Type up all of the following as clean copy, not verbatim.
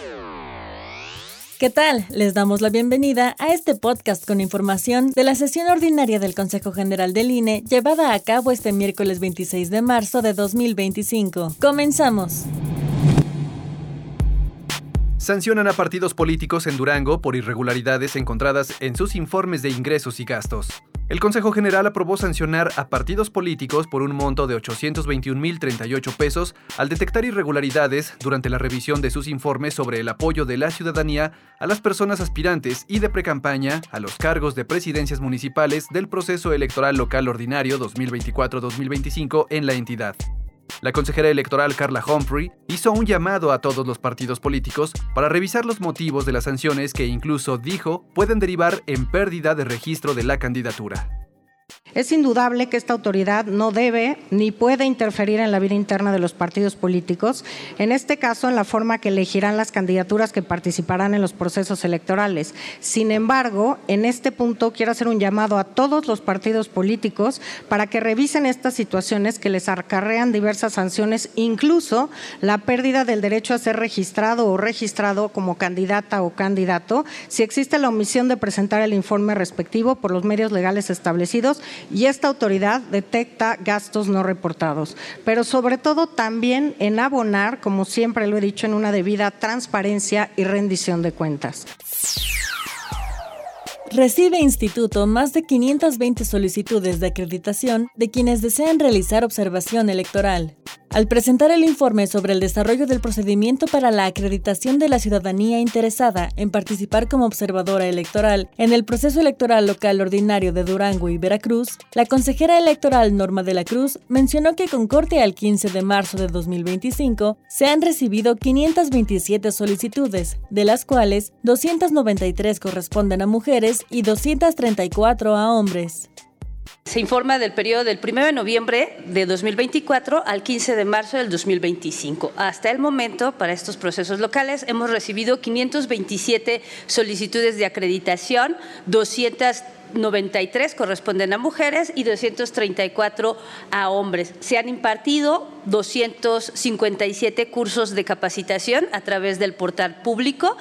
¿Qué tal? Les damos la bienvenida a este podcast con información de la sesión ordinaria del Consejo General del INE llevada a cabo este miércoles 26 de marzo de 2025. ¡Comenzamos! Sancionan a partidos políticos en Durango por irregularidades encontradas en sus informes de ingresos y gastos. El Consejo General aprobó sancionar a partidos políticos por un monto de 821,038 pesos al detectar irregularidades durante la revisión de sus informes sobre el apoyo de la ciudadanía a las personas aspirantes y de precampaña a los cargos de presidencias municipales del proceso electoral local ordinario 2024-2025 en la entidad. La consejera electoral Carla Humphrey hizo un llamado a todos los partidos políticos para revisar los motivos de las sanciones que incluso dijo pueden derivar en pérdida de registro de la candidatura. Es indudable que esta autoridad no debe ni puede interferir en la vida interna de los partidos políticos, en este caso en la forma que elegirán las candidaturas que participarán en los procesos electorales. Sin embargo, en este punto quiero hacer un llamado a todos los partidos políticos para que revisen estas situaciones que les acarrean diversas sanciones, incluso la pérdida del derecho a ser registrado o registrado como candidata o candidato, si existe la omisión de presentar el informe respectivo por los medios legales establecidos y esta autoridad detecta gastos no reportados, pero sobre todo también en abonar, como siempre lo he dicho, en una debida transparencia y rendición de cuentas. Recibe Instituto más de 520 solicitudes de acreditación de quienes desean realizar observación electoral. Al presentar el informe sobre el desarrollo del procedimiento para la acreditación de la ciudadanía interesada en participar como observadora electoral en el proceso electoral local ordinario de Durango y Veracruz, la consejera electoral Norma de la Cruz mencionó que con corte al 15 de marzo de 2025 se han recibido 527 solicitudes, de las cuales 293 corresponden a mujeres y 234 a hombres. Se informa del periodo del 1 de noviembre de 2024 al 15 de marzo del 2025. Hasta el momento, para estos procesos locales, hemos recibido 527 solicitudes de acreditación, 293 corresponden a mujeres y 234 a hombres. Se han impartido 257 cursos de capacitación a través del portal público,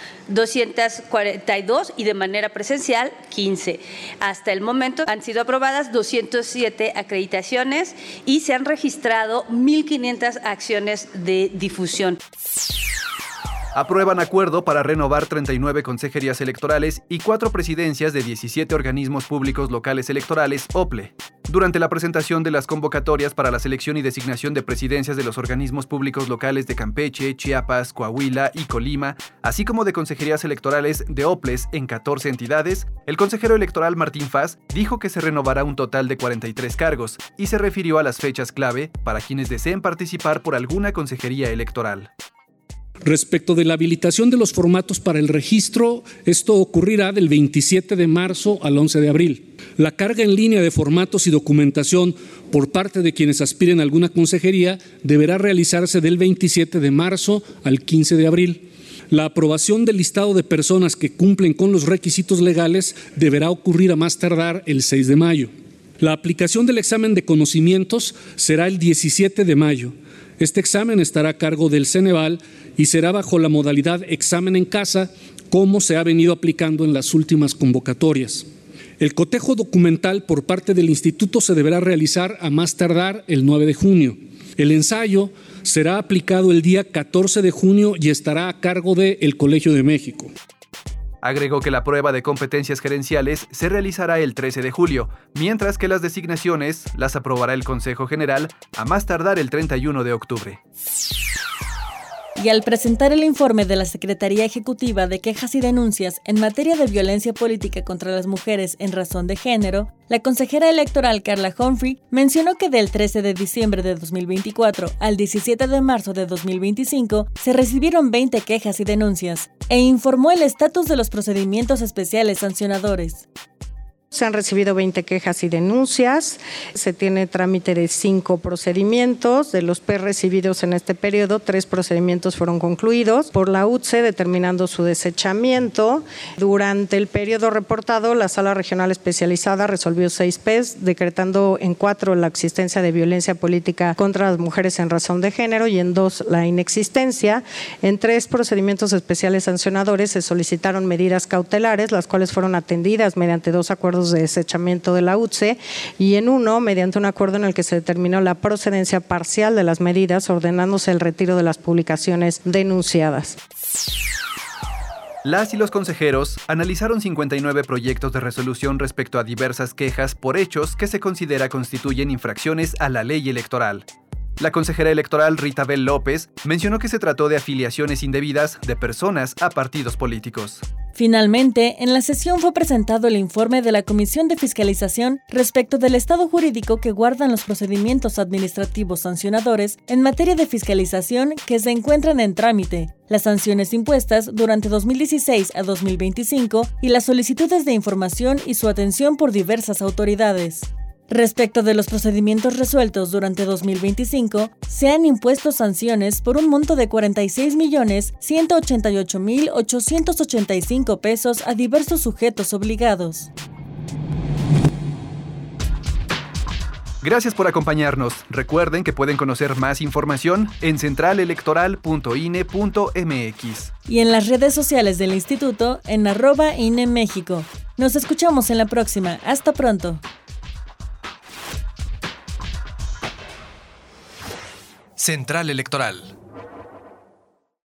242 y de manera presencial 15. Hasta el momento han sido aprobadas 207 acreditaciones y se han registrado 1,500 acciones de difusión. Aprueban acuerdo para renovar 39 consejerías electorales y 4 presidencias de 17 organismos públicos locales electorales, OPLE. Durante la presentación de las convocatorias para la selección y designación de presidencias de los organismos públicos locales de Campeche, Chiapas, Coahuila y Colima, así como de consejerías electorales de OPLES en 14 entidades, el consejero electoral Martín Faz dijo que se renovará un total de 43 cargos y se refirió a las fechas clave para quienes deseen participar por alguna consejería electoral. Respecto de la habilitación de los formatos para el registro, esto ocurrirá del 27 de marzo al 11 de abril. La carga en línea de formatos y documentación por parte de quienes aspiren a alguna consejería deberá realizarse del 27 de marzo al 15 de abril. La aprobación del listado de personas que cumplen con los requisitos legales deberá ocurrir a más tardar el 6 de mayo. La aplicación del examen de conocimientos será el 17 de mayo. Este examen estará a cargo del Ceneval y será bajo la modalidad examen en casa, como se ha venido aplicando en las últimas convocatorias. El cotejo documental por parte del instituto se deberá realizar a más tardar el 9 de junio. El ensayo será aplicado el día 14 de junio y estará a cargo del Colegio de México. Agregó que la prueba de competencias gerenciales se realizará el 13 de julio, mientras que las designaciones las aprobará el Consejo General a más tardar el 31 de octubre. Y al presentar el informe de la Secretaría Ejecutiva de Quejas y Denuncias en materia de violencia política contra las mujeres en razón de género, la consejera electoral Carla Humphrey mencionó que del 13 de diciembre de 2024 al 17 de marzo de 2025 se recibieron 20 quejas y denuncias e informó el estatus de los procedimientos especiales sancionadores. Se han recibido 20 quejas y denuncias. Se tiene trámite de 5 procedimientos. De los recibidos en este periodo, 3 procedimientos fueron concluidos por la UTCE, determinando su desechamiento. Durante el periodo reportado, la Sala Regional Especializada resolvió 6 PES, decretando en 4 la existencia de violencia política contra las mujeres en razón de género y en 2 la inexistencia. En 3 procedimientos especiales sancionadores se solicitaron medidas cautelares, las cuales fueron atendidas mediante 2 acuerdos de desechamiento de la UTCE y en 1 mediante un acuerdo en el que se determinó la procedencia parcial de las medidas, ordenándose el retiro de las publicaciones denunciadas. Las y los consejeros analizaron 59 proyectos de resolución respecto a diversas quejas por hechos que se considera constituyen infracciones a la ley electoral. La consejera electoral Rita Bel López mencionó que se trató de afiliaciones indebidas de personas a partidos políticos. Finalmente, en la sesión fue presentado el informe de la Comisión de Fiscalización respecto del estado jurídico que guardan los procedimientos administrativos sancionadores en materia de fiscalización que se encuentran en trámite, las sanciones impuestas durante 2016 a 2025 y las solicitudes de información y su atención por diversas autoridades. Respecto de los procedimientos resueltos durante 2025, se han impuesto sanciones por un monto de 46.188.885 pesos a diversos sujetos obligados. Gracias por acompañarnos. Recuerden que pueden conocer más información en centralelectoral.ine.mx. Y en las redes sociales del Instituto en @INEMéxico. Nos escuchamos en la próxima. Hasta pronto. Central Electoral.